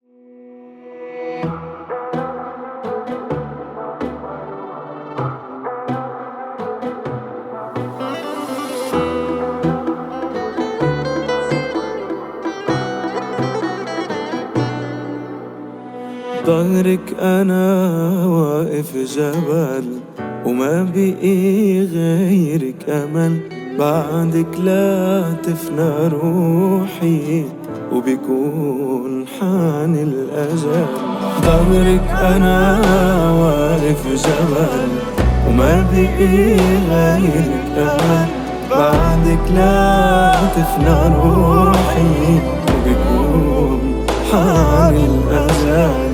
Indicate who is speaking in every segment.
Speaker 1: ظهرك أنا واقف جبل وما بقي غيرك أمل، بعدك لا تفنى روحي وبيكون حان الأجل. ظهرك أنا واقف جبل وما بقي غيرك أمل، بعدك لا تفنى روحي وبيكون حان الأجل.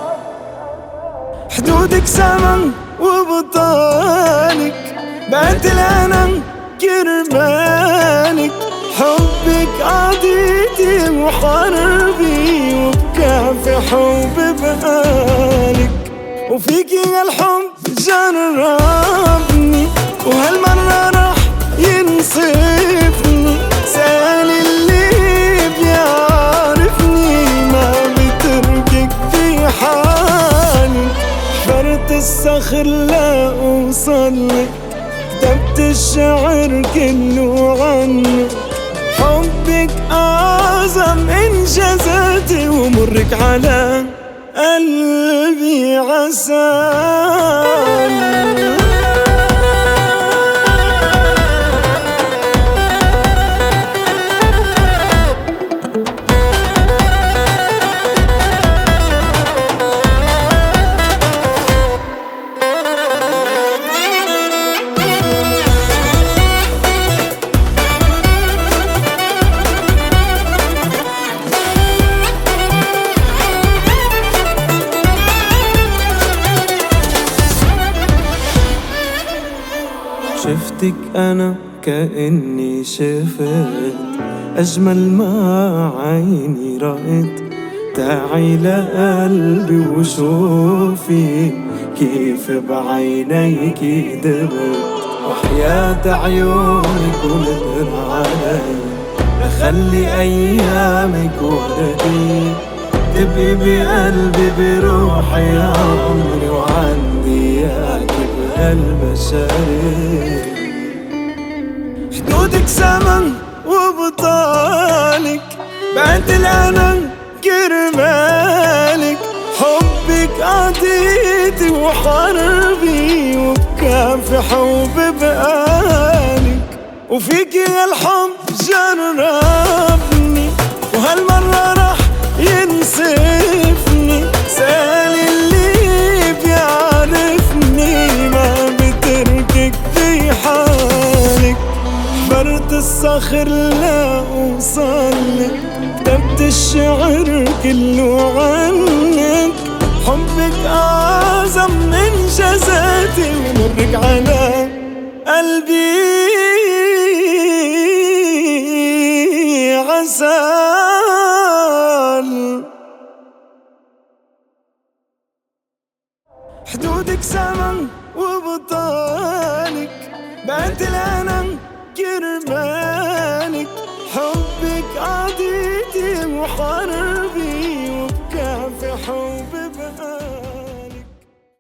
Speaker 1: حدودك سما وبطالك بعت الأنا كرمالك، حبك عضيتي وحربي وبكافح وببقالك، وفيكي الحب جربني وهالمرة رح ينصفني. سأل اللي بيعرفني ما بتركك في حالي، حفرت الصخر لا أوصلك، كتبت الشعر كله عنك. حبك أعظم إنجازاتي ومرك على قلبي عسل. شفتك أنا كأني شفت أجمل ما عيني رأت، تعي لقلبي وشوفي كيف بعينيكي دبت، وحياة عيونك ونقر علي لخلي أيامك وردي، تبقي بقلبي بروحي يا عمري وعندي ياكي بهالبشري. حدودك سما وبطالك بعت الأنا كرمالك، حبك عطيتي وحربي وبكافح وببقالك، وفيكي الحب جربني وهالمرة رح ينصفني. سأل اللي بيعرفني ما بتركك في حالك، حفرت الصخر لا أوصلك، كتبت الشعر كله عنك. حبك أعظم من جزاتي ومرك على قلبي عسل. حدودك سما وبطالك بعت الأنا كرمالك، حبك عضيتي وحربي